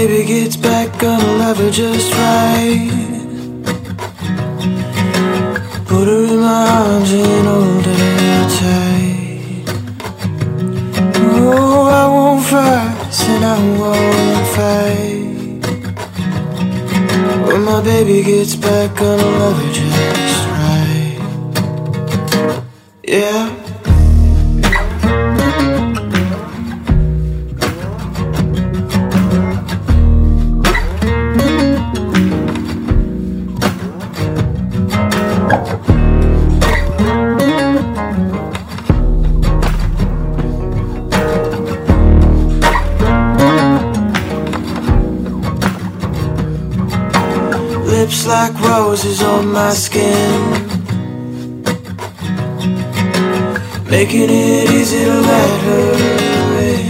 baby gets back, gonna love her just right. Put her in my arms and hold her tight. Oh, I won't fuss and I won't fight. When my baby gets back, gonna love her just right. Yeah. Lips like roses on my skin, making it easy to let her in.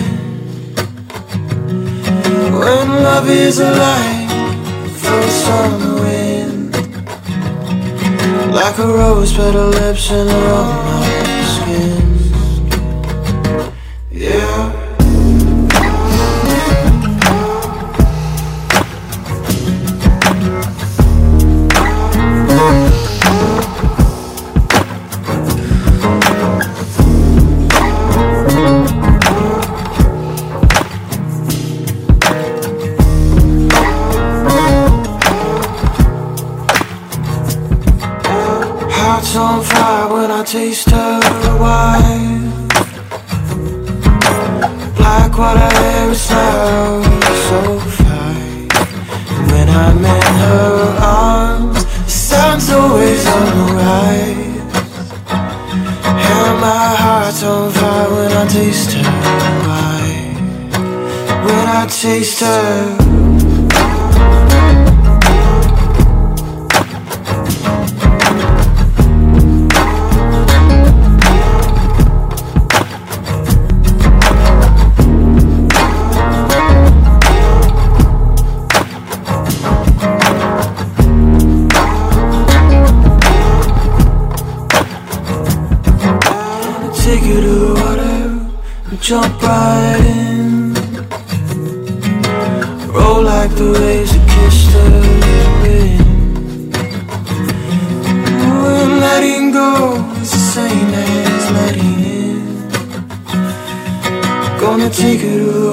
When love is alive, floats on the wind, like a rose petal lips and her on my skin. Yeah. Heart's on fire when I taste her wine. Black water hair is now so fine. When I'm in her arms, the sun's always on the rise. And my heart's on fire when I taste her wine. When I taste her. Take you to the water and jump right in. Roll like the waves that kiss the wind. When letting go is the same as letting in. Gonna take you to